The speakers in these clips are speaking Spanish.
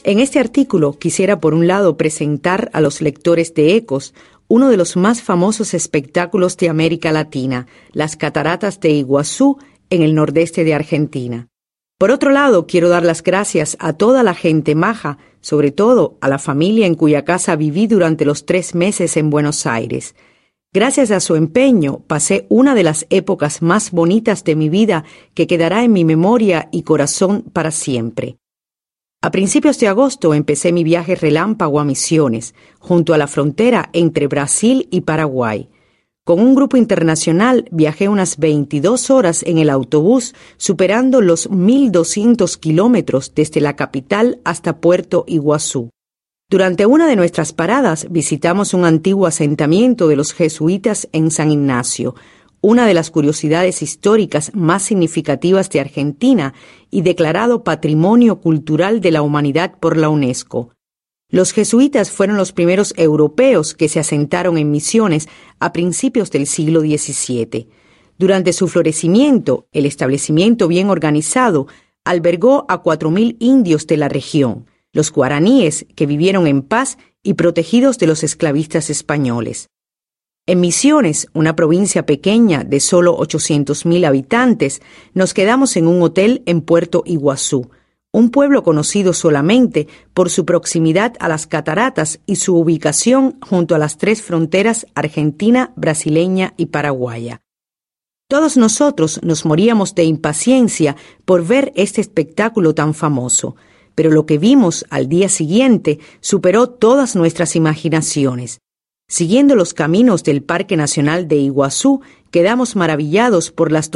En este artículo quisiera por un lado presentar a los lectores de Ecos uno de los más famosos espectáculos de América Latina, las Cataratas de Iguazú en el nordeste de Argentina. Por otro lado, quiero dar las gracias a toda la gente maja, sobre todo a la familia en cuya casa viví durante los 3 meses en Buenos Aires. Gracias a su empeño, pasé una de las épocas más bonitas de mi vida que quedará en mi memoria y corazón para siempre. A principios de agosto empecé mi viaje relámpago a Misiones, junto a la frontera entre Brasil y Paraguay. Con un grupo internacional viajé unas 22 horas en el autobús, superando los 1.200 kilómetros desde la capital hasta Puerto Iguazú. Durante una de nuestras paradas visitamos un antiguo asentamiento de los jesuitas en San Ignacio, una de las curiosidades históricas más significativas de Argentina y declarado Patrimonio Cultural de la Humanidad por la UNESCO. Los jesuitas fueron los primeros europeos que se asentaron en Misiones a principios del siglo XVII. Durante su florecimiento, el establecimiento bien organizado albergó a 4.000 indios de la región, los guaraníes que vivieron en paz y protegidos de los esclavistas españoles. En Misiones, una provincia pequeña de solo 800.000 habitantes, nos quedamos en un hotel en Puerto Iguazú, un pueblo conocido solamente por su proximidad a las cataratas y su ubicación junto a las 3 fronteras argentina, brasileña y paraguaya. Todos nosotros nos moríamos de impaciencia por ver este espectáculo tan famoso, pero lo que vimos al día siguiente superó todas nuestras imaginaciones. Siguiendo los caminos del Parque Nacional de Iguazú, quedamos maravillados por las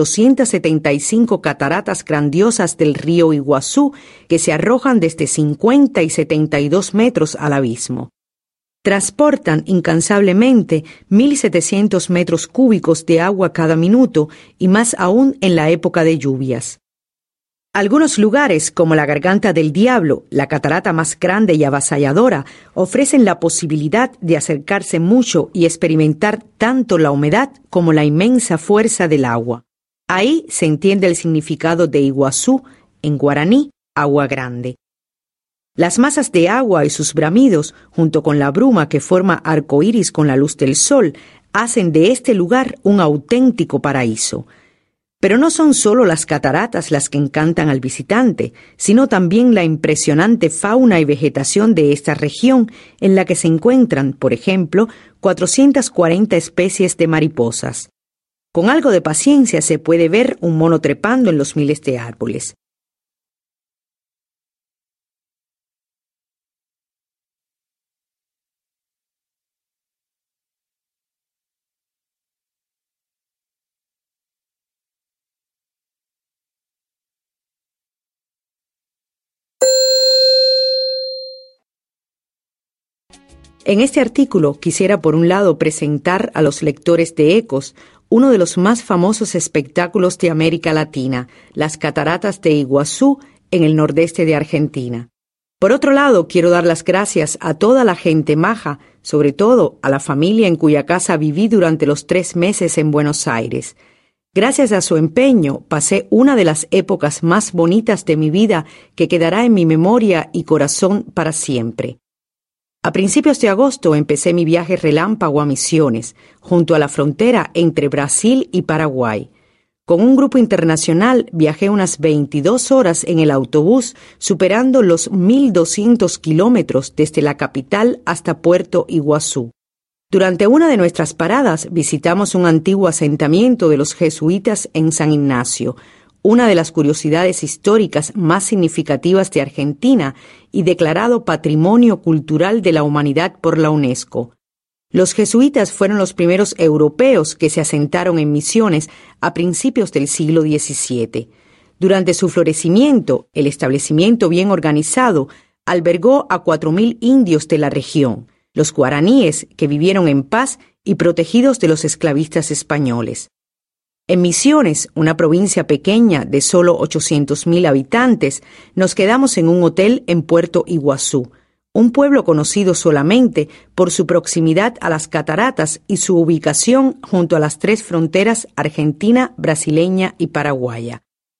275 cataratas grandiosas del río Iguazú que se arrojan desde 50 y 72 metros al abismo. Transportan incansablemente 1.700 metros cúbicos de agua cada minuto y más aún en la época de lluvias. Algunos lugares, como la Garganta del Diablo, la catarata más grande y avasalladora, ofrecen la posibilidad de acercarse mucho y experimentar tanto la humedad como la inmensa fuerza del agua. Ahí se entiende el significado de Iguazú, en guaraní, agua grande. Las masas de agua y sus bramidos, junto con la bruma que forma arcoíris con la luz del sol, hacen de este lugar un auténtico paraíso. Pero no son solo las cataratas las que encantan al visitante, sino también la impresionante fauna y vegetación de esta región, en la que se encuentran, por ejemplo, 440 especies de mariposas. Con algo de paciencia se puede ver un mono trepando en los miles de árboles. En este artículo quisiera por un lado presentar a los lectores de Ecos uno de los más famosos espectáculos de América Latina, las Cataratas de Iguazú en el nordeste de Argentina. Por otro lado, quiero dar las gracias a toda la gente maja, sobre todo a la familia en cuya casa viví durante los 3 meses en Buenos Aires. Gracias a su empeño, pasé una de las épocas más bonitas de mi vida que quedará en mi memoria y corazón para siempre. A principios de agosto empecé mi viaje relámpago a Misiones, junto a la frontera entre Brasil y Paraguay. Con un grupo internacional viajé unas 22 horas en el autobús, superando los 1.200 kilómetros desde la capital hasta Puerto Iguazú. Durante una de nuestras paradas visitamos un antiguo asentamiento de los jesuitas en San Ignacio, una de las curiosidades históricas más significativas de Argentina y declarado Patrimonio Cultural de la Humanidad por la UNESCO. Los jesuitas fueron los primeros europeos que se asentaron en Misiones a principios del siglo XVII. Durante su florecimiento, el establecimiento bien organizado albergó a 4.000 indios de la región, los guaraníes que vivieron en paz y protegidos de los esclavistas españoles. En Misiones, una provincia pequeña de solo 800.000 habitantes, nos quedamos en un hotel en Puerto Iguazú, un pueblo conocido solamente por su proximidad a las cataratas y su ubicación junto a las 3 fronteras argentina, brasileña y paraguaya.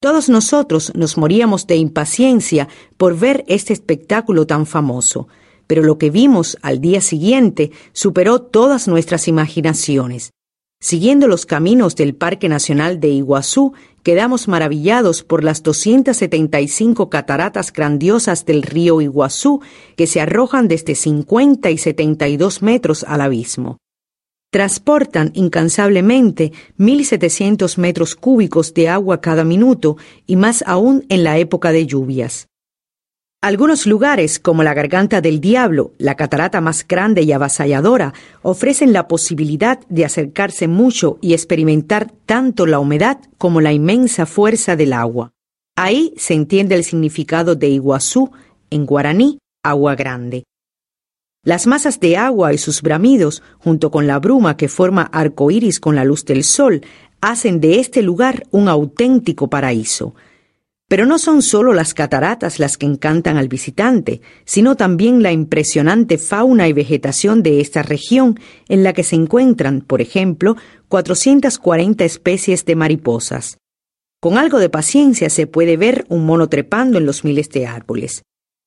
Todos nosotros nos moríamos de impaciencia por ver este espectáculo tan famoso, pero lo que vimos al día siguiente superó todas nuestras imaginaciones. Siguiendo los caminos del Parque Nacional de Iguazú, quedamos maravillados por las 275 cataratas grandiosas del río Iguazú que se arrojan desde 50 y 72 metros al abismo. Transportan incansablemente 1.700 metros cúbicos de agua cada minuto y más aún en la época de lluvias. Algunos lugares, como la Garganta del Diablo, la catarata más grande y avasalladora, ofrecen la posibilidad de acercarse mucho y experimentar tanto la humedad como la inmensa fuerza del agua. Ahí se entiende el significado de Iguazú, en guaraní, agua grande. Las masas de agua y sus bramidos, junto con la bruma que forma arcoíris con la luz del sol, hacen de este lugar un auténtico paraíso. Pero no son solo las cataratas las que encantan al visitante, sino también la impresionante fauna y vegetación de esta región, en la que se encuentran, por ejemplo, 440 especies de mariposas. Con algo de paciencia se puede ver un mono trepando en los miles de árboles.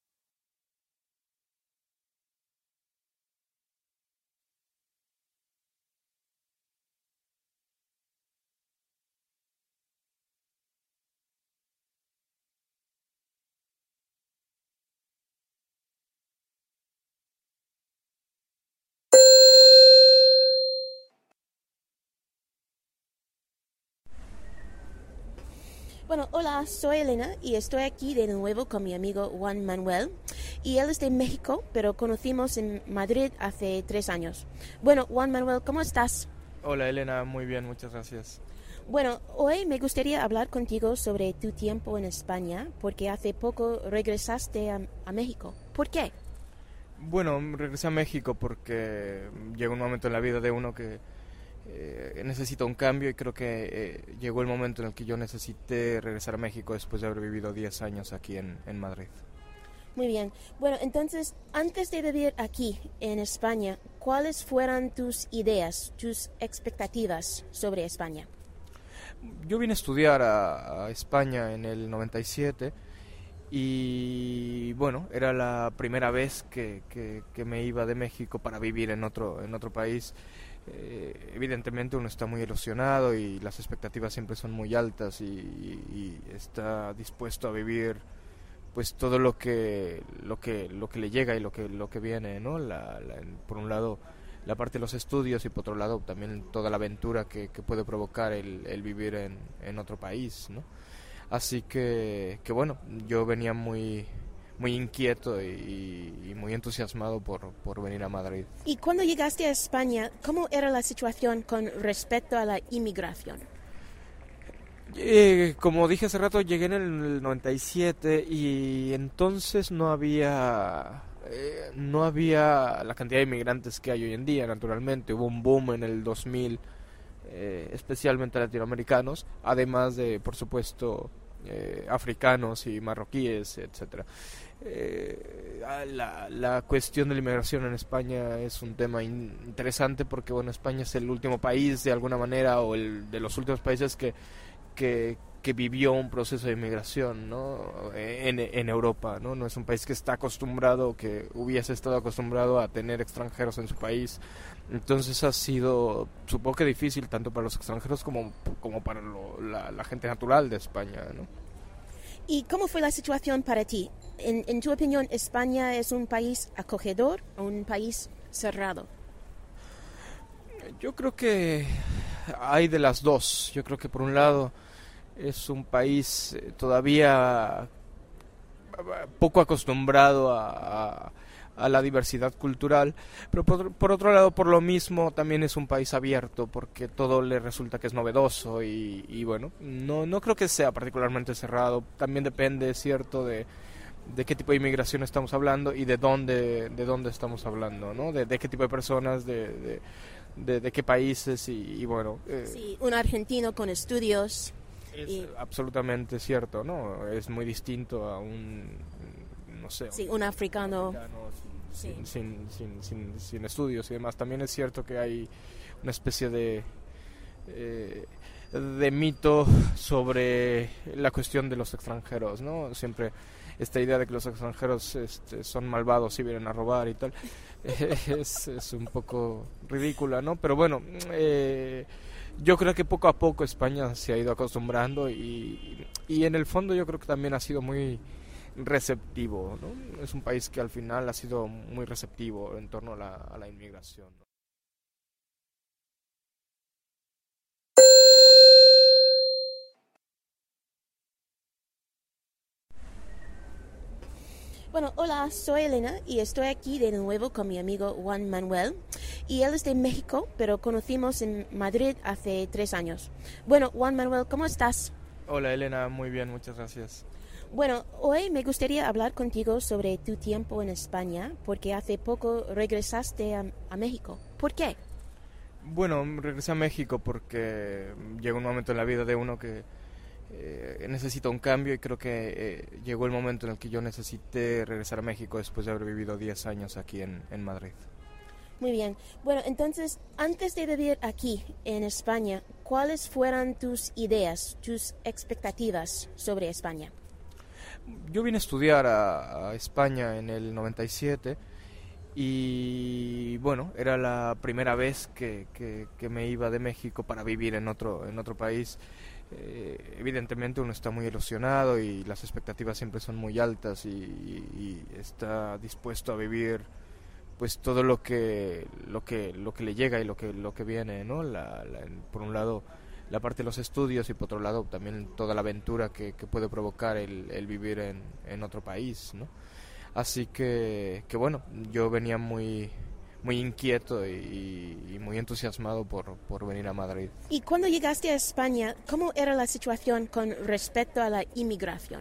Bueno, hola, soy Elena y estoy aquí de nuevo con mi amigo Juan Manuel. Y él es de México, pero conocimos en Madrid hace 3 años. Bueno, Juan Manuel, ¿cómo estás? Hola Elena, muy bien, muchas gracias. Bueno, hoy me gustaría hablar contigo sobre tu tiempo en España, porque hace poco regresaste a México. ¿Por qué? Bueno, regresé a México porque llega un momento en la vida de uno que necesita un cambio y creo que llegó el momento en el que yo necesité regresar a México después de haber vivido 10 años aquí en Madrid. Muy bien. Bueno, entonces, antes de vivir aquí en España, ¿cuáles fueron tus ideas, tus expectativas sobre España? Yo vine a estudiar a España en el 97 y bueno, era la primera vez que me iba de México para vivir en otro país. Evidentemente uno está muy ilusionado y las expectativas siempre son muy altas y está dispuesto a vivir pues todo lo que le llega y lo que viene, ¿no? Por un lado la parte de los estudios y por otro lado también toda la aventura que puede provocar el vivir en otro país, ¿no? Así que bueno, yo venía muy inquieto y muy entusiasmado por venir a Madrid. Y cuando llegaste a España, ¿cómo era la situación con respecto a la inmigración? Como dije hace rato, llegué en el 97 y entonces no había la cantidad de inmigrantes que hay hoy en día, naturalmente. Hubo un boom en el 2000, especialmente latinoamericanos, además de, por supuesto, africanos y marroquíes, etcétera. La cuestión de la inmigración en España es un tema interesante porque bueno, España es el último país de alguna manera o el de los últimos países que vivió un proceso de inmigración, ¿no? en Europa, ¿no? No es un país que está acostumbrado, que hubiese estado acostumbrado a tener extranjeros en su país. Entonces ha sido, supongo que difícil tanto para los extranjeros como para la gente natural de España, ¿no? ¿Y cómo fue la situación para ti? En tu opinión, ¿España es un país acogedor o un país cerrado? Yo creo que hay de las dos. Yo creo que por un lado es un país todavía poco acostumbrado a la diversidad cultural, pero por otro lado, por lo mismo, también es un país abierto, porque todo le resulta que es novedoso y bueno, no creo que sea particularmente cerrado. También depende, cierto, de qué tipo de inmigración estamos hablando y de dónde estamos hablando, ¿no? De qué tipo de personas, de qué países y bueno. Sí, un argentino con estudios. Es absolutamente cierto, ¿no? Es muy distinto a no sé, sí, un africano sin estudios y demás. También es cierto que hay una especie de de mito sobre la cuestión de los extranjeros, ¿no? Siempre esta idea de que los extranjeros son malvados y vienen a robar y tal, es un poco ridícula, ¿no? Pero bueno, yo creo que poco a poco España se ha ido acostumbrando y en el fondo yo creo que también ha sido muy receptivo, ¿no? Es un país que al final ha sido muy receptivo en torno a la inmigración, ¿no? Bueno, hola, soy Elena y estoy aquí de nuevo con mi amigo Juan Manuel. Y él es de México, pero conocimos en Madrid hace 3 años. Bueno, Juan Manuel, ¿cómo estás? Hola Elena, muy bien, muchas gracias. Bueno, hoy me gustaría hablar contigo sobre tu tiempo en España, porque hace poco regresaste a México. ¿Por qué? Bueno, regresé a México porque llega un momento en la vida de uno que necesita un cambio y creo que llegó el momento en el que yo necesité regresar a México después de haber vivido 10 años aquí en Madrid. Muy bien. Bueno, entonces, antes de vivir aquí en España, ¿cuáles fueron tus ideas, tus expectativas sobre España? Yo vine a estudiar a España en el 97 y bueno, era la primera vez que me iba de México para vivir en otro país. Evidentemente uno está muy ilusionado y las expectativas siempre son muy altas y está dispuesto a vivir pues todo lo que le llega y lo que viene, ¿no? Por un lado la parte de los estudios y por otro lado también toda la aventura que puede provocar el vivir en otro país, ¿no? Así que bueno, yo venía muy inquieto y muy entusiasmado por venir a Madrid. Y cuando llegaste a España, ¿cómo era la situación con respecto a la inmigración?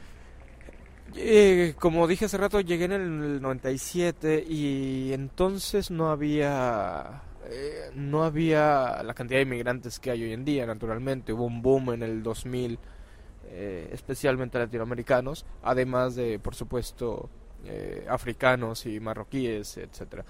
Como dije hace rato, llegué en el 97 y entonces no había la cantidad de inmigrantes que hay hoy en día, naturalmente. Hubo un boom en el 2000, especialmente latinoamericanos, además de, por supuesto, africanos y marroquíes, etcétera.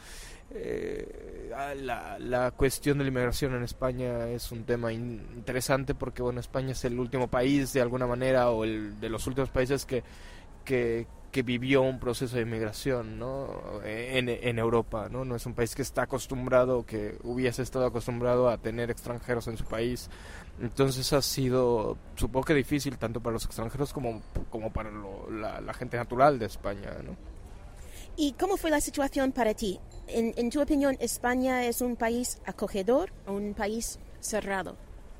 La cuestión de la inmigración en España es un tema interesante porque bueno, España es el último país de alguna manera o el de los últimos países que vivió un proceso de inmigración, ¿no? en Europa, ¿no? No es un país que está acostumbrado, que hubiese estado acostumbrado a tener extranjeros en su país. Entonces ha sido, supongo que difícil tanto para los extranjeros como para la gente natural de España, ¿no? ¿Y cómo fue la situación para ti? En tu opinión, ¿España es un país acogedor o un país cerrado?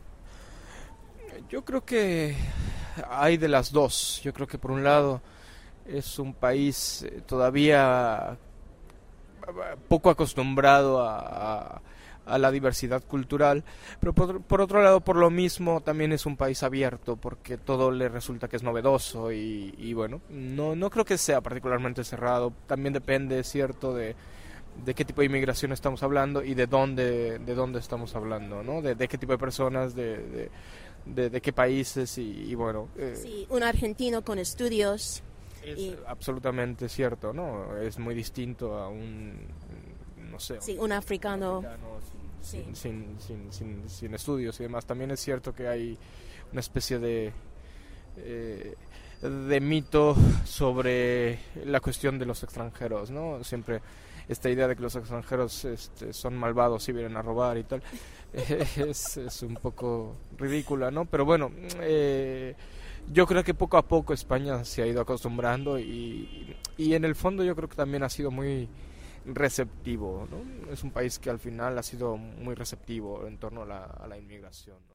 Yo creo que hay de las dos. Yo creo que por un lado es un país todavía poco acostumbrado a la diversidad cultural, pero por otro lado, por lo mismo, también es un país abierto, porque todo le resulta que es novedoso y bueno, no creo que sea particularmente cerrado. También depende, es cierto, de qué tipo de inmigración estamos hablando y de dónde estamos hablando, ¿no? De qué tipo de personas, de qué países y bueno. Sí, un argentino con estudios. Es absolutamente cierto, ¿no? Es muy distinto a no sé, sí, un africano sin estudios y demás. También es cierto que hay una especie de mito sobre la cuestión de los extranjeros, ¿no? Siempre esta idea de que los extranjeros son malvados y vienen a robar y tal, es un poco ridícula, ¿no? Pero bueno, yo creo que poco a poco España se ha ido acostumbrando y en el fondo yo creo que también ha sido muy receptivo, ¿no? Es un país que al final ha sido muy receptivo en torno a la inmigración, ¿no?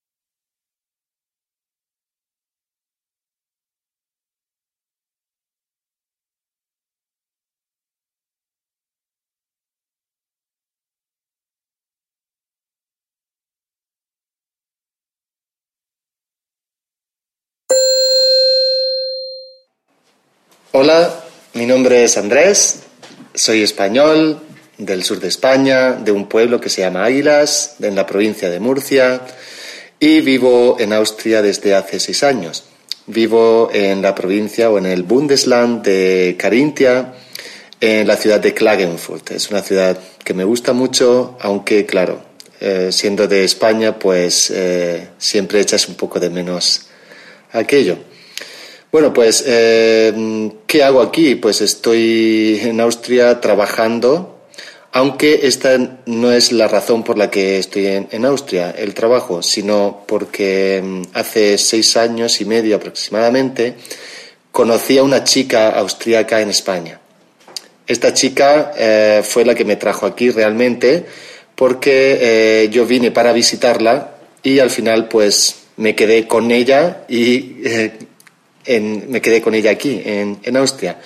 Hola, mi nombre es Andrés, soy español, del sur de España, de un pueblo que se llama Águilas, en la provincia de Murcia, y vivo en Austria desde hace 6 años. Vivo en la provincia o en el Bundesland de Carintia, en la ciudad de Klagenfurt. Es una ciudad que me gusta mucho, aunque claro, siendo de España, pues siempre echas un poco de menos aquello. Bueno, pues, ¿qué hago aquí? Pues estoy en Austria trabajando, aunque esta no es la razón por la que estoy en Austria, el trabajo, sino porque hace 6 años y medio aproximadamente conocí a una chica austríaca en España. Esta chica fue la que me trajo aquí realmente, porque yo vine para visitarla y al final pues me quedé con ella y me quedé con ella aquí en Austria.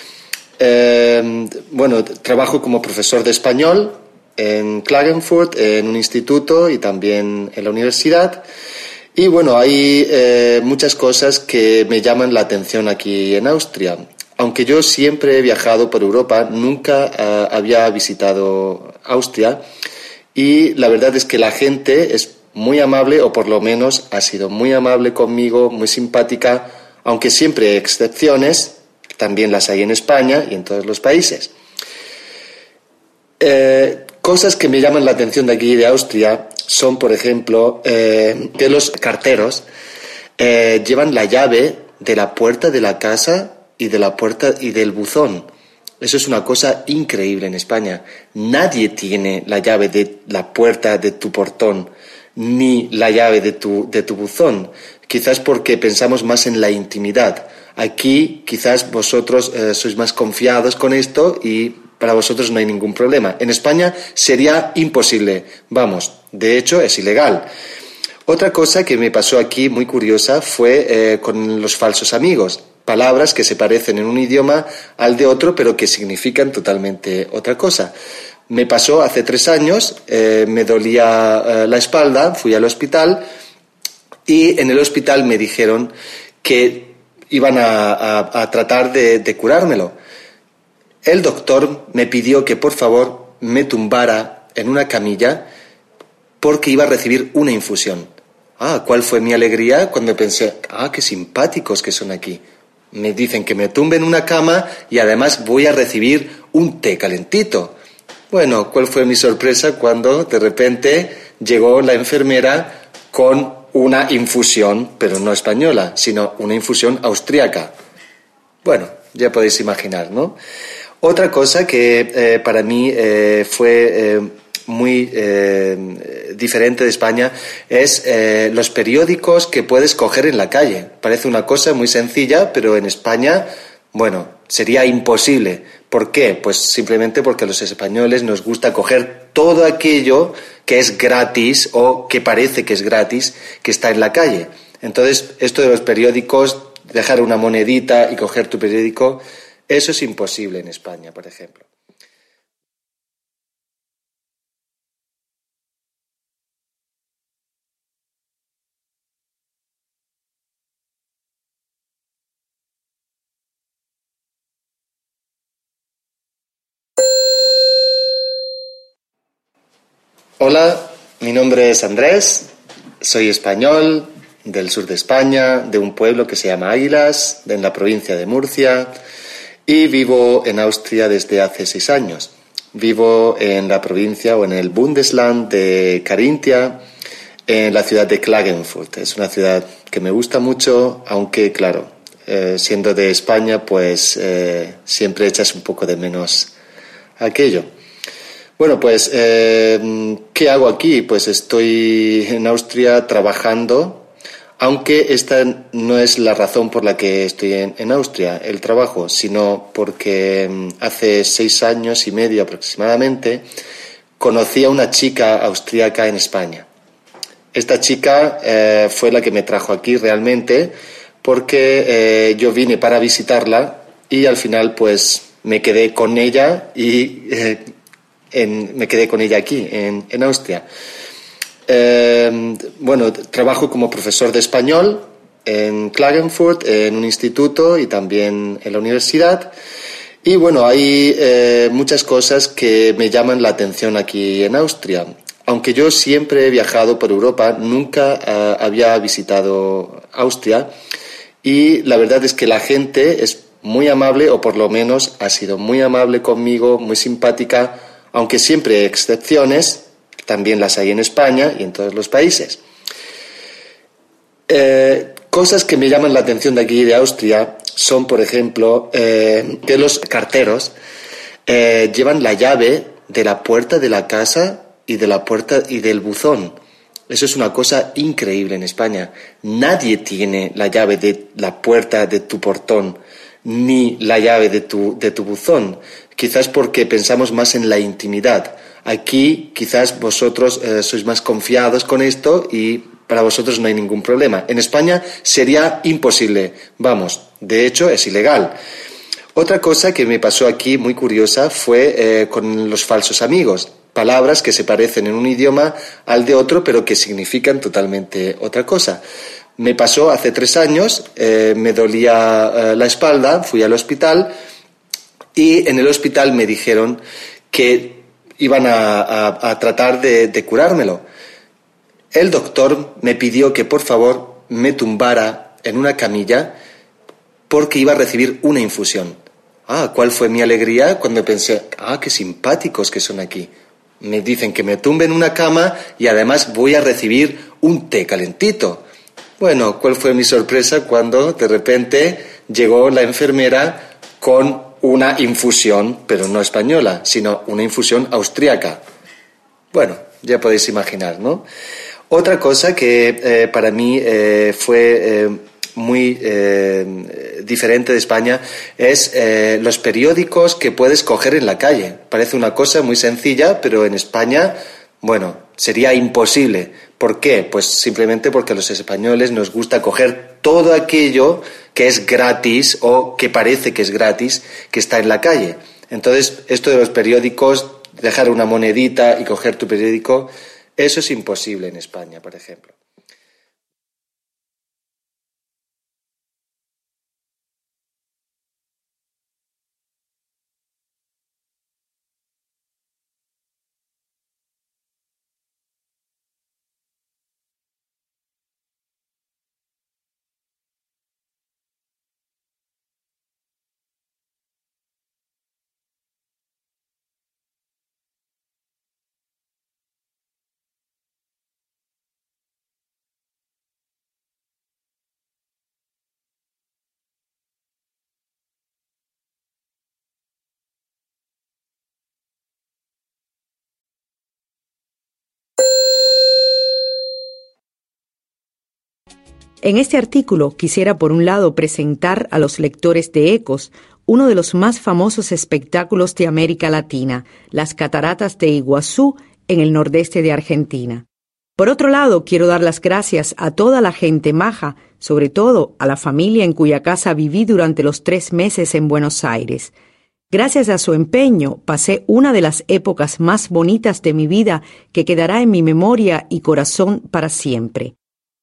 Bueno, trabajo como profesor de español en Klagenfurt, en un instituto y también en la universidad. Y bueno, hay muchas cosas que me llaman la atención aquí en Austria. Aunque yo siempre he viajado por Europa, nunca había visitado Austria. Y la verdad es que la gente es muy amable, o por lo menos ha sido muy amable conmigo, muy simpática, aunque siempre hay excepciones, también las hay en España y en todos los países. Cosas que me llaman la atención de aquí de Austria son, por ejemplo, que los carteros llevan la llave de la puerta de la casa y de la puerta y del buzón. Eso es una cosa increíble en España. Nadie tiene la llave de la puerta de tu portón, ni la llave de tu buzón. Quizás porque pensamos más en la intimidad. Aquí quizás vosotros sois más confiados con esto y para vosotros no hay ningún problema. En España sería imposible. Vamos, de hecho es ilegal. Otra cosa que me pasó aquí muy curiosa fue con los falsos amigos. Palabras que se parecen en un idioma al de otro, pero que significan totalmente otra cosa. Me pasó hace 3 años, me dolía la espalda, fui al hospital y en el hospital me dijeron que iban a tratar de curármelo. El doctor me pidió que por favor me tumbara en una camilla porque iba a recibir una infusión. ¿Cuál fue mi alegría cuando pensé, qué simpáticos que son aquí? Me dicen que me tumbe en una cama y además voy a recibir un té calentito. Bueno, ¿cuál fue mi sorpresa cuando de repente llegó la enfermera con una infusión, pero no española, sino una infusión austríaca? Bueno, ya podéis imaginar, ¿no? Otra cosa que para mí fue muy diferente de España es los periódicos que puedes coger en la calle. Parece una cosa muy sencilla, pero en España, bueno, sería imposible. ¿Por qué? Pues simplemente porque a los españoles nos gusta coger todo aquello que es gratis o que parece que es gratis, que está en la calle. Entonces, esto de los periódicos, dejar una monedita y coger tu periódico, eso es imposible en España, por ejemplo. Hola, mi nombre es Andrés, soy español, del sur de España, de un pueblo que se llama Águilas, en la provincia de Murcia, y vivo en Austria desde hace 6 años. Vivo en la provincia o en el Bundesland de Carintia, en la ciudad de Klagenfurt. Es una ciudad que me gusta mucho, aunque claro, siendo de España, pues siempre echas un poco de menos aquello. Bueno, pues, ¿qué hago aquí? Pues estoy en Austria trabajando, aunque esta no es la razón por la que estoy en Austria, el trabajo, sino porque hace 6 años y medio aproximadamente conocí a una chica austríaca en España. Esta chica fue la que me trajo aquí realmente, porque yo vine para visitarla y al final pues me quedé con ella y me quedé con ella aquí, en Austria. Bueno, trabajo como profesor de español en Klagenfurt, en un instituto y también en la universidad. Y bueno, hay muchas cosas que me llaman la atención aquí en Austria. Aunque yo siempre he viajado por Europa, nunca había visitado Austria. Y la verdad es que la gente es muy amable, o por lo menos ha sido muy amable conmigo, muy simpática, aunque siempre hay excepciones, También las hay en España y en todos los países. Cosas que me llaman la atención de aquí de Austria son, por ejemplo, que los carteros llevan la llave de la puerta de la casa y de la puerta y del buzón. Eso es una cosa increíble en España. Nadie tiene la llave de la puerta de tu portón ni la llave de tu buzón. Quizás porque pensamos más en la intimidad. Aquí quizás vosotros sois más confiados con esto y para vosotros no hay ningún problema. En España sería imposible. Vamos, de hecho es ilegal. Otra cosa que me pasó aquí muy curiosa fue con los falsos amigos. Palabras que se parecen en un idioma al de otro, pero que significan totalmente otra cosa. Me pasó hace 3 años, me dolía la espalda, fui al hospital y en el hospital me dijeron que iban a tratar de curármelo. El doctor me pidió que por favor me tumbara en una camilla porque iba a recibir una infusión. ¿Cuál fue mi alegría cuando pensé, qué simpáticos que son aquí? Me dicen que me tumbe en una cama y además voy a recibir un té calentito. Bueno, ¿cuál fue mi sorpresa cuando de repente llegó la enfermera con una infusión, pero no española, sino una infusión austríaca? Bueno, ya podéis imaginar, ¿no? Otra cosa que para mí fue muy diferente de España es los periódicos que puedes coger en la calle. Parece una cosa muy sencilla, pero en España, bueno, sería imposible. ¿Por qué? Pues simplemente porque a los españoles nos gusta coger todo aquello que es gratis o que parece que es gratis, que está en la calle. Entonces, esto de los periódicos, dejar una monedita y coger tu periódico, eso es imposible en España, por ejemplo. En este artículo quisiera por un lado presentar a los lectores de Ecos uno de los más famosos espectáculos de América Latina, las cataratas de Iguazú en el nordeste de Argentina. Por otro lado, quiero dar las gracias a toda la gente maja, sobre todo a la familia en cuya casa viví durante los 3 meses en Buenos Aires. Gracias a su empeño, pasé una de las épocas más bonitas de mi vida que quedará en mi memoria y corazón para siempre.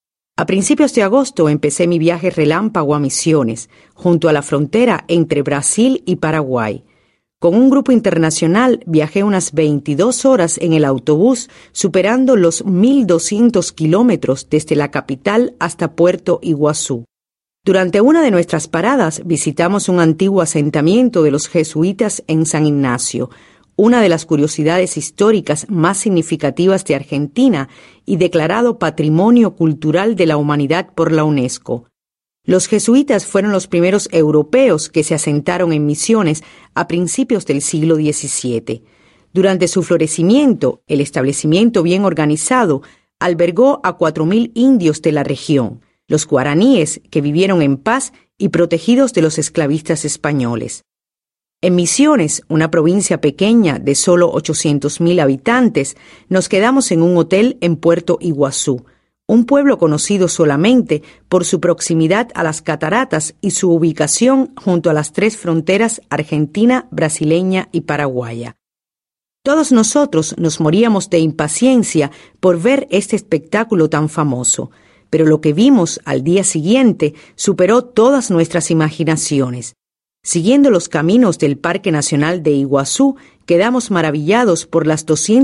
A principios de agosto empecé mi viaje relámpago a Misiones, junto a la frontera entre Brasil y Paraguay. Con un grupo internacional viajé unas 22 horas en el autobús, superando los 1.200 kilómetros desde la capital hasta Puerto Iguazú. Durante una de nuestras paradas visitamos un antiguo asentamiento de los jesuitas en San Ignacio, una de las curiosidades históricas más significativas de Argentina y declarado Patrimonio Cultural de la Humanidad por la UNESCO. Los jesuitas fueron los primeros europeos que se asentaron en Misiones a principios del siglo XVII. Durante su florecimiento, el establecimiento bien organizado albergó a 4.000 indios de la región, los guaraníes que vivieron en paz y protegidos de los esclavistas españoles. En Misiones, una provincia pequeña de solo 800.000 habitantes, nos quedamos en un hotel en Puerto Iguazú, un pueblo conocido solamente por su proximidad a las cataratas y su ubicación junto a las 3 fronteras argentina, brasileña y paraguaya. Todos nosotros nos moríamos de impaciencia por ver este espectáculo tan famoso, pero lo que vimos al día siguiente superó todas nuestras imaginaciones. Siguiendo los caminos del Parque Nacional de Iguazú, quedamos maravillados por las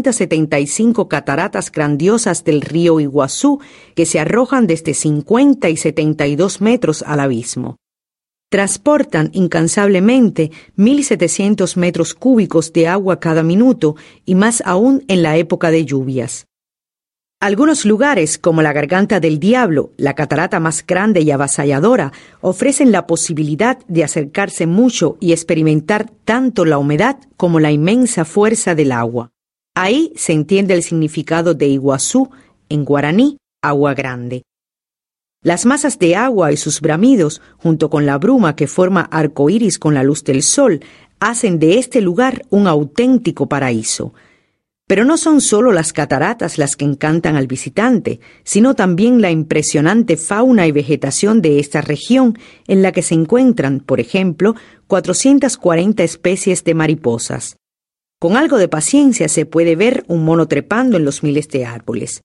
275 cataratas grandiosas del río Iguazú que se arrojan desde 50 y 72 metros al abismo. Transportan incansablemente 1.700 metros cúbicos de agua cada minuto y más aún en la época de lluvias. Algunos lugares, como la Garganta del Diablo, la catarata más grande y avasalladora, ofrecen la posibilidad de acercarse mucho y experimentar tanto la humedad como la inmensa fuerza del agua. Ahí se entiende el significado de Iguazú, en guaraní, agua grande. Las masas de agua y sus bramidos, junto con la bruma que forma arcoíris con la luz del sol, hacen de este lugar un auténtico paraíso. Pero no son solo las cataratas las que encantan al visitante, sino también la impresionante fauna y vegetación de esta región, en la que se encuentran, por ejemplo, 440 especies de mariposas. Con algo de paciencia se puede ver un mono trepando en los miles de árboles.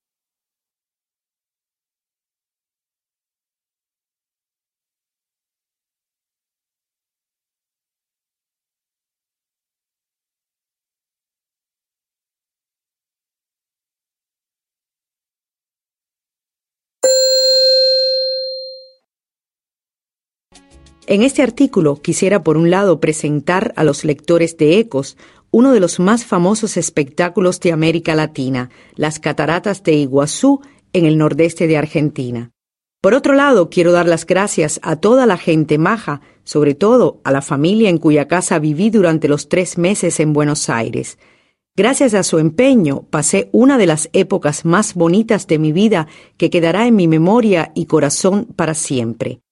En este artículo quisiera por un lado presentar a los lectores de Ecos uno de los más famosos espectáculos de América Latina, las cataratas de Iguazú en el nordeste de Argentina. Por otro lado, quiero dar las gracias a toda la gente maja, sobre todo a la familia en cuya casa viví durante los 3 meses en Buenos Aires. Gracias a su empeño, pasé una de las épocas más bonitas de mi vida que quedará en mi memoria y corazón para siempre.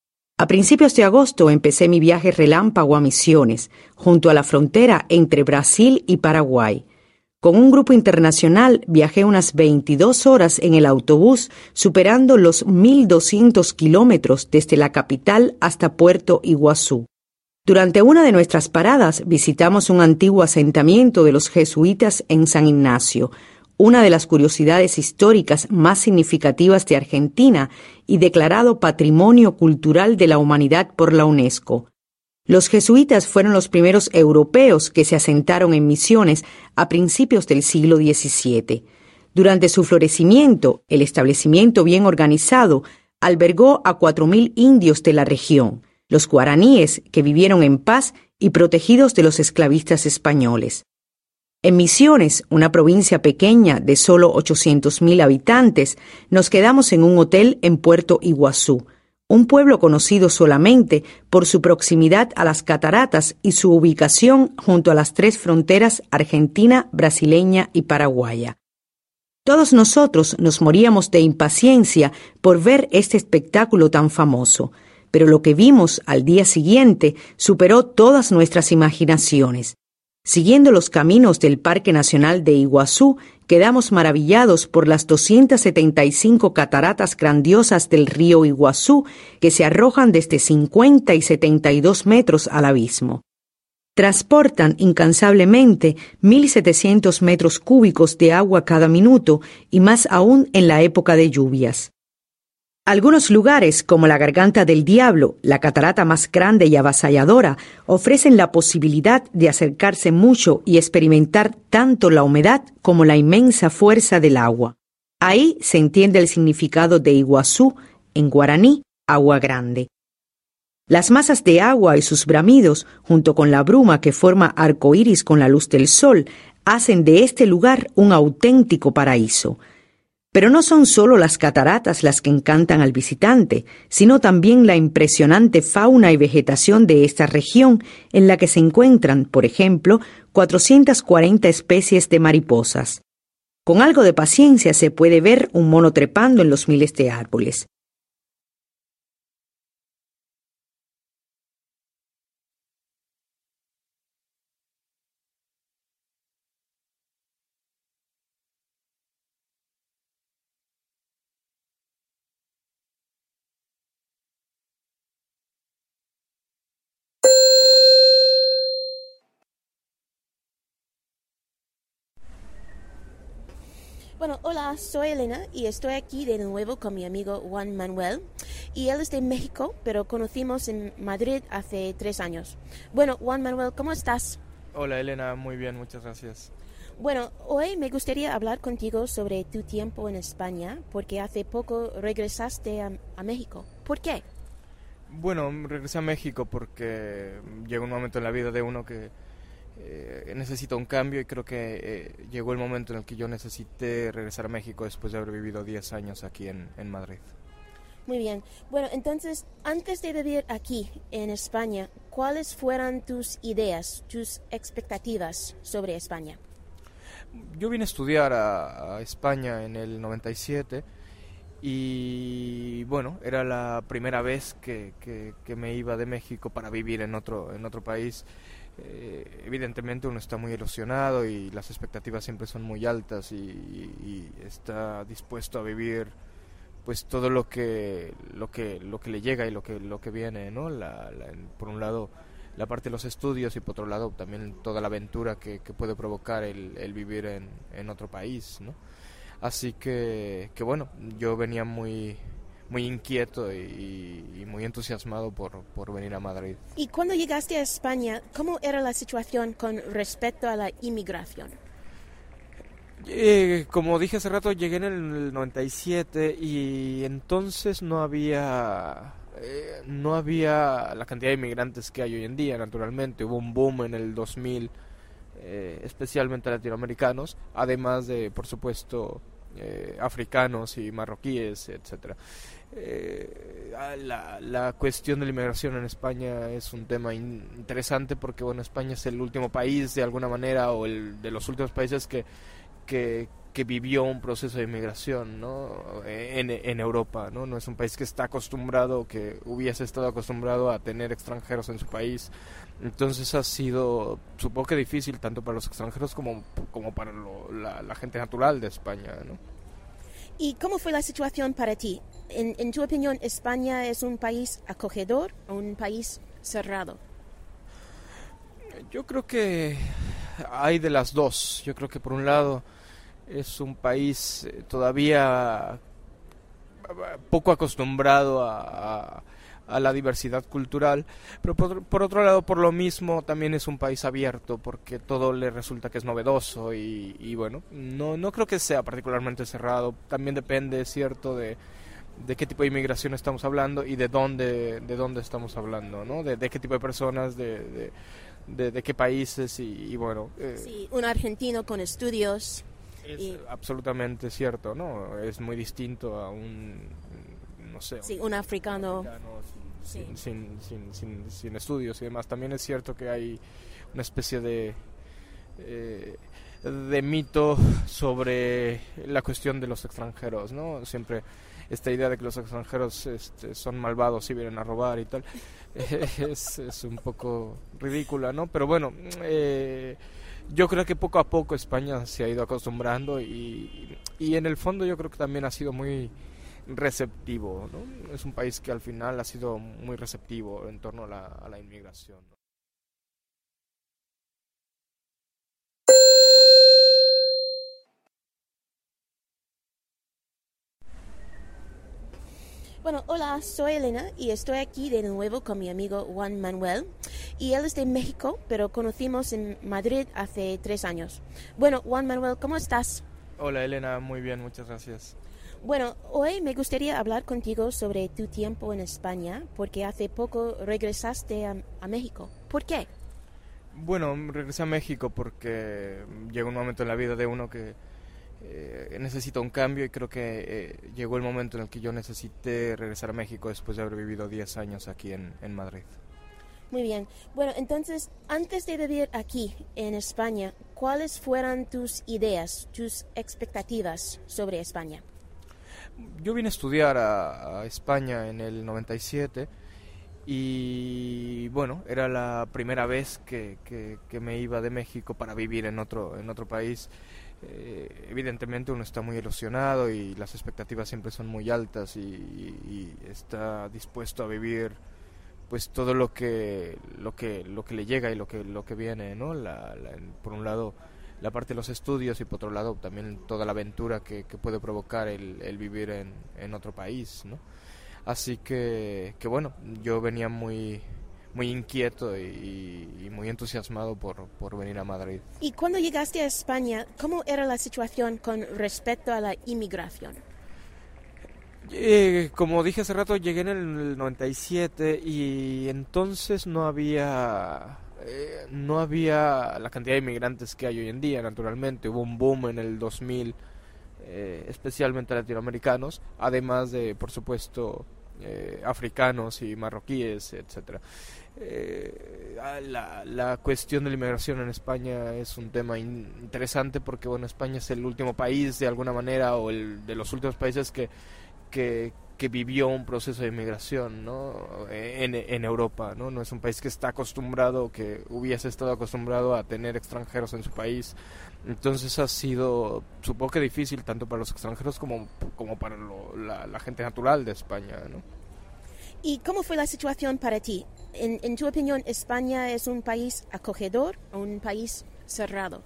A principios de agosto empecé mi viaje relámpago a Misiones, junto a la frontera entre Brasil y Paraguay. Con un grupo internacional viajé unas 22 horas en el autobús, superando los 1.200 kilómetros desde la capital hasta Puerto Iguazú. Durante una de nuestras paradas visitamos un antiguo asentamiento de los jesuitas en San Ignacio, una de las curiosidades históricas más significativas de Argentina y declarado Patrimonio Cultural de la Humanidad por la UNESCO. Los jesuitas fueron los primeros europeos que se asentaron en Misiones a principios del siglo XVII. Durante su florecimiento, el establecimiento bien organizado albergó a 4.000 indios de la región, los guaraníes que vivieron en paz y protegidos de los esclavistas españoles. En Misiones, una provincia pequeña de solo 800.000 habitantes, nos quedamos en un hotel en Puerto Iguazú, un pueblo conocido solamente por su proximidad a las cataratas y su ubicación junto a las 3 fronteras argentina, brasileña y paraguaya. Todos nosotros nos moríamos de impaciencia por ver este espectáculo tan famoso, pero lo que vimos al día siguiente superó todas nuestras imaginaciones. Siguiendo los caminos del Parque Nacional de Iguazú, quedamos maravillados por las 275 cataratas grandiosas del río Iguazú que se arrojan desde 50 y 72 metros al abismo. Transportan incansablemente 1.700 metros cúbicos de agua cada minuto y más aún en la época de lluvias. Algunos lugares, como la Garganta del Diablo, la catarata más grande y avasalladora, ofrecen la posibilidad de acercarse mucho y experimentar tanto la humedad como la inmensa fuerza del agua. Ahí se entiende el significado de Iguazú, en guaraní, agua grande. Las masas de agua y sus bramidos, junto con la bruma que forma arcoíris con la luz del sol, hacen de este lugar un auténtico paraíso. Pero no son solo las cataratas las que encantan al visitante, sino también la impresionante fauna y vegetación de esta región, en la que se encuentran, por ejemplo, 440 especies de mariposas. Con algo de paciencia se puede ver un mono trepando en los miles de árboles. Bueno, hola, soy Elena y estoy aquí de nuevo con mi amigo Juan Manuel. Y él es de México, pero conocimos en Madrid hace 3 años. Bueno, Juan Manuel, ¿cómo estás? Hola Elena, muy bien, muchas gracias. Bueno, hoy me gustaría hablar contigo sobre tu tiempo en España, porque hace poco regresaste a México. ¿Por qué? Bueno, regresé a México porque llega un momento en la vida de uno que necesita un cambio y creo que llegó el momento en el que yo necesité regresar a México después de haber vivido 10 años aquí en Madrid. Muy bien. Bueno, entonces, antes de vivir aquí, en España, ¿cuáles fueron tus ideas, tus expectativas sobre España? Yo vine a estudiar a España en el 97 y bueno, era la primera vez que me iba de México para vivir en otro país. Evidentemente uno está muy ilusionado y las expectativas siempre son muy altas y está dispuesto a vivir pues todo lo que le llega y lo que viene, ¿no? Por un lado la parte de los estudios y por otro lado también toda la aventura que puede provocar el vivir en otro país, ¿no? Así que bueno, yo venía muy inquieto y muy entusiasmado por venir a Madrid. Y cuando llegaste a España, ¿cómo era la situación con respecto a la inmigración? Como dije hace rato, llegué en el 97 y entonces no había la cantidad de inmigrantes que hay hoy en día, naturalmente. Hubo un boom en el 2000, especialmente latinoamericanos, además de, por supuesto, africanos y marroquíes, etcétera. La cuestión de la inmigración en España es un tema interesante porque, bueno, España es el último país, de alguna manera, o el de los últimos países que vivió un proceso de inmigración, ¿no? en Europa, ¿no? No es un país que está acostumbrado, que hubiese estado acostumbrado a tener extranjeros en su país. Entonces ha sido, supongo que difícil tanto para los extranjeros como para la gente natural de España, ¿no? ¿Y cómo fue la situación para ti? En tu opinión, ¿España es un país acogedor o un país cerrado? Yo creo que hay de las dos. Yo creo que por un lado es un país todavía poco acostumbrado a la diversidad cultural, pero por otro lado, por lo mismo, también es un país abierto, porque todo le resulta que es novedoso y bueno, no creo que sea particularmente cerrado. También depende, es cierto, de qué tipo de inmigración estamos hablando y de dónde estamos hablando, ¿no? De qué tipo de personas, de qué países y bueno. Sí, un argentino con estudios. Es absolutamente cierto, ¿no? Es muy distinto a no sé, sí, un africano sin estudios y demás. También es cierto que hay una especie de mito sobre la cuestión de los extranjeros, ¿no? Siempre esta idea de que los extranjeros son malvados y vienen a robar y tal es un poco ridícula, ¿no? Pero bueno, yo creo que poco a poco España se ha ido acostumbrando y en el fondo yo creo que también ha sido muy receptivo, ¿no? Es un país que al final ha sido muy receptivo en torno a la inmigración, ¿no? Bueno, hola, soy Elena y estoy aquí de nuevo con mi amigo Juan Manuel. Y él es de México, pero conocimos en Madrid hace 3 años. Bueno, Juan Manuel, ¿cómo estás? Hola Elena, muy bien, muchas gracias. Bueno, hoy me gustaría hablar contigo sobre tu tiempo en España, porque hace poco regresaste a México. ¿Por qué? Bueno, regresé a México porque llega un momento en la vida de uno que necesita un cambio y creo que llegó el momento en el que yo necesité regresar a México después de haber vivido 10 años aquí en Madrid. Muy bien. Bueno, entonces, antes de vivir aquí, en España, ¿cuáles fueron tus ideas, tus expectativas sobre España? Yo vine a estudiar a España en el 97 y bueno, era la primera vez que me iba de México para vivir en otro país. Evidentemente uno está muy ilusionado y las expectativas siempre son muy altas y está dispuesto a vivir pues todo lo que le llega y lo que viene, ¿no? Por un lado la parte de los estudios y por otro lado también toda la aventura que puede provocar el vivir en otro país, ¿no? Así que bueno, yo venía muy inquieto y muy entusiasmado por venir a Madrid. Y cuando llegaste a España, ¿cómo era la situación con respecto a la inmigración? Como dije hace rato, llegué en el 97 y entonces no había la cantidad de inmigrantes que hay hoy en día, naturalmente. Hubo un boom en el 2000, especialmente latinoamericanos, además de, por supuesto, africanos y marroquíes, etcétera. La cuestión de la inmigración en España es un tema interesante porque, bueno, España es el último país, de alguna manera, o el de los últimos países que vivió un proceso de inmigración, ¿no? En Europa, ¿no? No es un país que está acostumbrado, que hubiese estado acostumbrado a tener extranjeros en su país. Entonces ha sido, supongo que difícil tanto para los extranjeros como para la gente natural de España, ¿no? ¿Y cómo fue la situación para ti? En tu opinión, ¿España es un país acogedor o un país cerrado?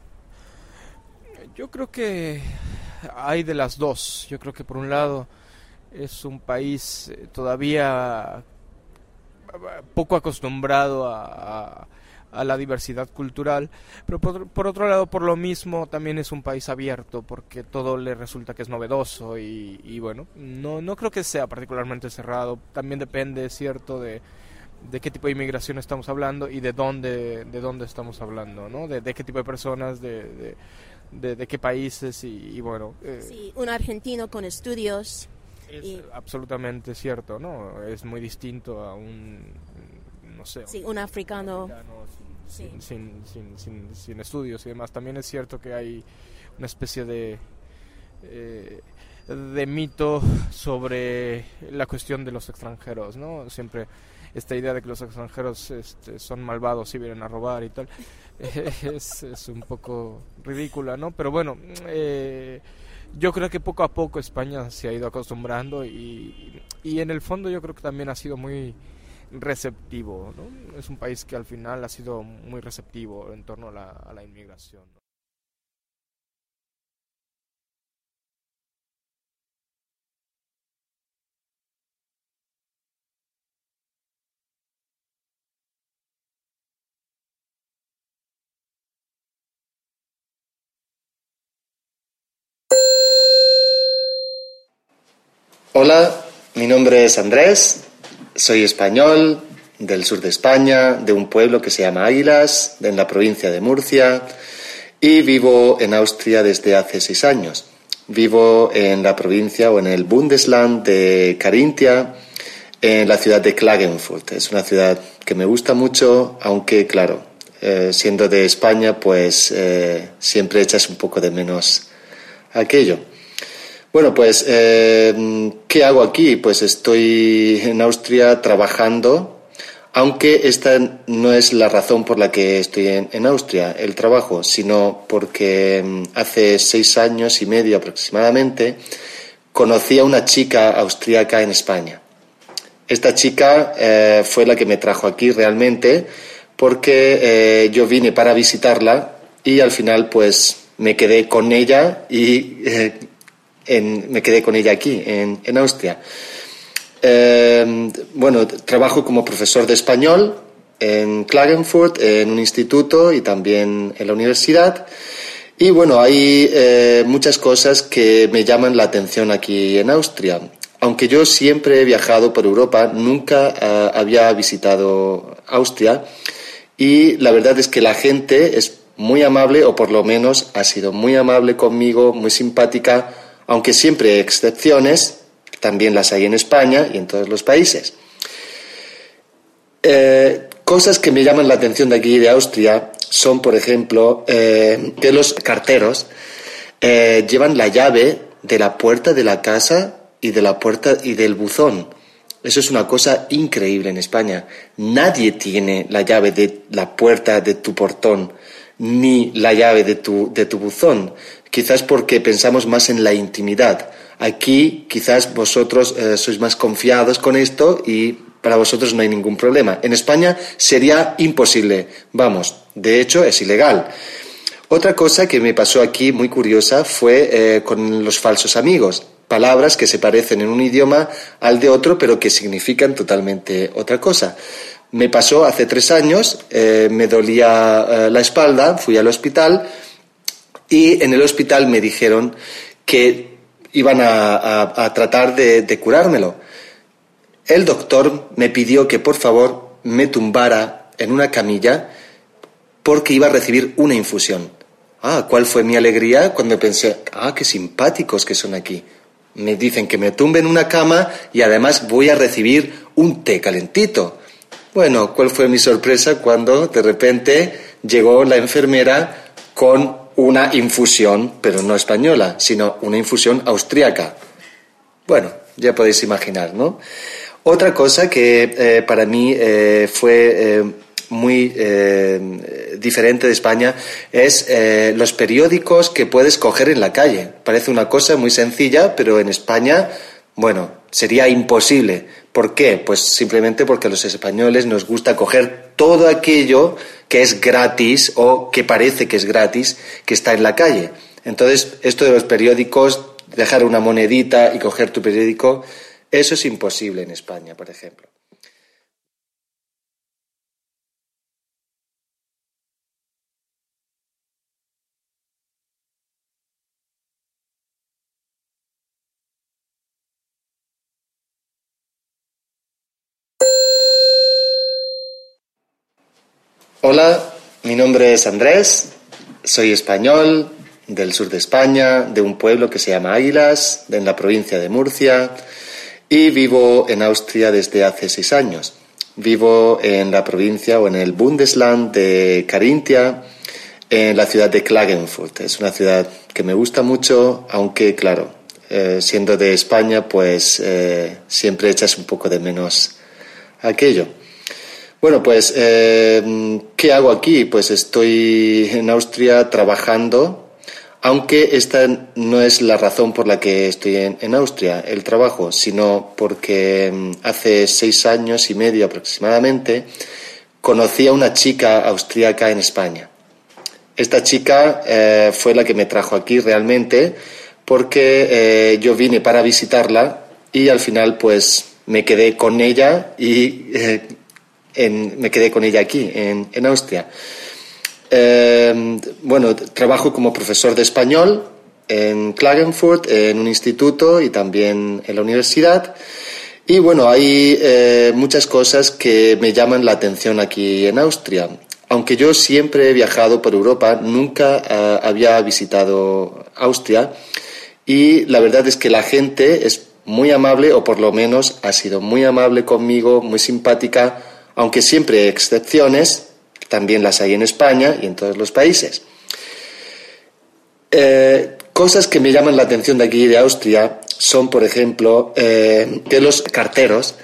Yo creo que hay de las dos. Yo creo que por un lado es un país todavía poco acostumbrado a la diversidad cultural, pero por otro lado, por lo mismo, también es un país abierto, porque todo le resulta que es novedoso y bueno, no creo que sea particularmente cerrado. También depende, es cierto, de qué tipo de inmigración estamos hablando y de dónde estamos hablando, ¿no? De qué tipo de personas, de qué países y bueno. Sí, un argentino con estudios. Es absolutamente cierto, ¿no? Es muy distinto a no sé, sí, un africano sí, sin estudios y demás. También es cierto que hay una especie de mito sobre la cuestión de los extranjeros, ¿no? Siempre esta idea de que los extranjeros son malvados y vienen a robar y tal es un poco ridícula, ¿no? Pero bueno, yo creo que poco a poco España se ha ido acostumbrando y en el fondo yo creo que también ha sido muy receptivo, ¿no? Es un país que al final ha sido muy receptivo en torno a la inmigración, ¿no? Hola, mi nombre es Andrés, soy español, del sur de España, de un pueblo que se llama Águilas, en la provincia de Murcia, y vivo en Austria desde hace 6 años. Vivo en la provincia o en el Bundesland de Carintia, en la ciudad de Klagenfurt. Es una ciudad que me gusta mucho, aunque claro, siendo de España, pues siempre echas un poco de menos aquello. Bueno, pues, ¿qué hago aquí? Pues estoy en Austria trabajando, aunque esta no es la razón por la que estoy en Austria, el trabajo, sino porque hace 6 años y medio aproximadamente conocí a una chica austríaca en España. Esta chica fue la que me trajo aquí realmente, porque yo vine para visitarla y al final pues me quedé con ella y me quedé con ella aquí, en Austria. Bueno, trabajo como profesor de español en Klagenfurt, en un instituto y también en la universidad. Y bueno, hay muchas cosas que me llaman la atención aquí en Austria. Aunque yo siempre he viajado por Europa, nunca había visitado Austria. Y la verdad es que la gente es muy amable, o por lo menos ha sido muy amable conmigo, muy simpática, aunque siempre hay excepciones, también las hay en España y en todos los países. Cosas que me llaman la atención de aquí de Austria son, por ejemplo, que los carteros llevan la llave de la puerta de la casa y de la puerta y del buzón. Eso es una cosa increíble en España. Nadie tiene la llave de la puerta de tu portón ni la llave de tu buzón. Quizás porque pensamos más en la intimidad. Aquí quizás vosotros sois más confiados con esto y para vosotros no hay ningún problema. En España sería imposible. Vamos, de hecho es ilegal. Otra cosa que me pasó aquí muy curiosa fue con los falsos amigos. Palabras que se parecen en un idioma al de otro pero que significan totalmente otra cosa. Me pasó hace 3 años, me dolía la espalda, fui al hospital. Y en el hospital me dijeron que iban a tratar de curármelo. El doctor me pidió que por favor me tumbara en una camilla porque iba a recibir una infusión. ¿Cuál fue mi alegría cuando pensé, qué simpáticos que son aquí? Me dicen que me tumbe en una cama y además voy a recibir un té calentito. Bueno, ¿cuál fue mi sorpresa cuando de repente llegó la enfermera con una infusión, pero no española, sino una infusión austríaca? Bueno, ya podéis imaginar, ¿no? Otra cosa que para mí fue muy diferente de España es los periódicos que puedes coger en la calle. Parece una cosa muy sencilla, pero en España, bueno, sería imposible. ¿Por qué? Pues simplemente porque a los españoles nos gusta coger todo aquello que es gratis o que parece que es gratis, que está en la calle. Entonces, esto de los periódicos, dejar una monedita y coger tu periódico, eso es imposible en España, por ejemplo. Hola, mi nombre es Andrés, soy español, del sur de España, de un pueblo que se llama Águilas, en la provincia de Murcia, y vivo en Austria desde hace 6 años. Vivo en la provincia o en el Bundesland de Carintia, en la ciudad de Klagenfurt. Es una ciudad que me gusta mucho, aunque claro, siendo de España, pues siempre echas un poco de menos aquello. Bueno, pues, ¿qué hago aquí? Pues estoy en Austria trabajando, aunque esta no es la razón por la que estoy en Austria, el trabajo, sino porque hace 6 años y medio aproximadamente conocí a una chica austríaca en España. Esta chica fue la que me trajo aquí realmente, porque yo vine para visitarla y al final pues me quedé con ella y me quedé con ella aquí, en Austria. Bueno, trabajo como profesor de español en Klagenfurt, en un instituto y también en la universidad. Y bueno, hay muchas cosas que me llaman la atención aquí en Austria. Aunque yo siempre he viajado por Europa, nunca había visitado Austria. Y la verdad es que la gente es muy amable, o por lo menos ha sido muy amable conmigo, muy simpática, aunque siempre hay excepciones, también las hay en España y en todos los países. Cosas que me llaman la atención de aquí de Austria son, por ejemplo, que los carteros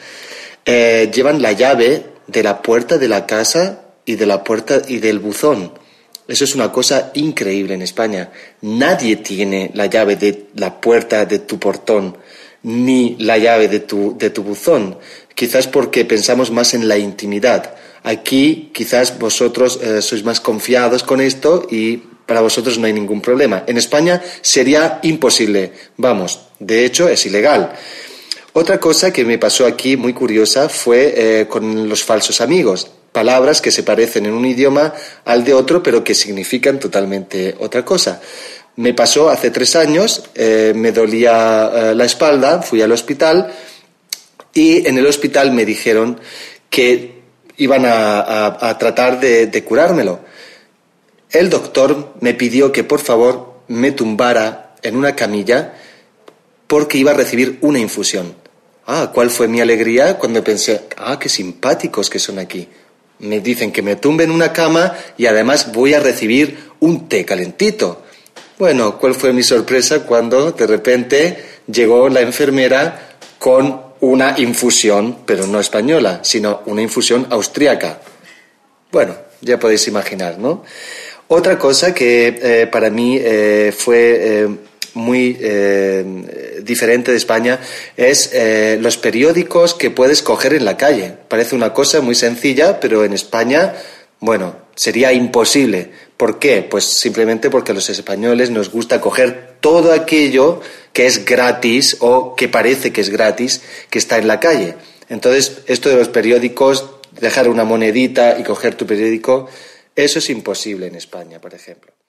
llevan la llave de la puerta de la casa y de la puerta y del buzón. Eso es una cosa increíble en España. Nadie tiene la llave de la puerta de tu portón, ni la llave de tu buzón. Quizás porque pensamos más en la intimidad. Aquí quizás vosotros sois más confiados con esto y para vosotros no hay ningún problema. En España sería imposible. Vamos, de hecho es ilegal. Otra cosa que me pasó aquí muy curiosa fue con los falsos amigos. Palabras que se parecen en un idioma al de otro, pero que significan totalmente otra cosa. Me pasó hace 3 años, me dolía la espalda, fui al hospital y en el hospital me dijeron que iban a tratar de curármelo. El doctor me pidió que por favor me tumbara en una camilla porque iba a recibir una infusión. ¿Cuál fue mi alegría cuando pensé, qué simpáticos que son aquí? Me dicen que me tumbe en una cama y además voy a recibir un té calentito. Bueno, ¿cuál fue mi sorpresa cuando de repente llegó la enfermera con una infusión, pero no española, sino una infusión austríaca? Bueno, ya podéis imaginar, ¿no? Otra cosa que para mí fue muy diferente de España es los periódicos que puedes coger en la calle. Parece una cosa muy sencilla, pero en España, bueno, sería imposible. ¿Por qué? Pues simplemente porque a los españoles nos gusta coger todo aquello que es gratis o que parece que es gratis, que está en la calle. Entonces, esto de los periódicos, dejar una monedita y coger tu periódico, eso es imposible en España, por ejemplo.